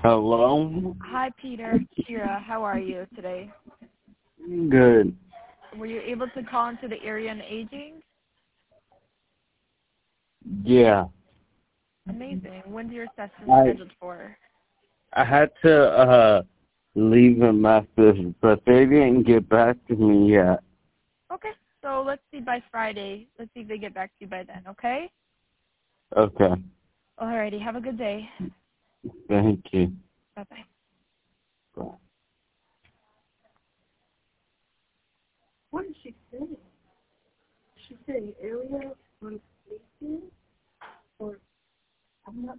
Hello? Hi, Peter. Shira, how are you today? Good. Were you able to call into the area and aging? Yeah. Amazing. When's your session scheduled for? I had to leave a message, but they didn't get back to me yet. Okay, so let's see by Friday. Let's see if they get back to you by then, okay? Okay. Alrighty, have a good day. Thank you. Bye-bye. Bye. What did she say? She said area?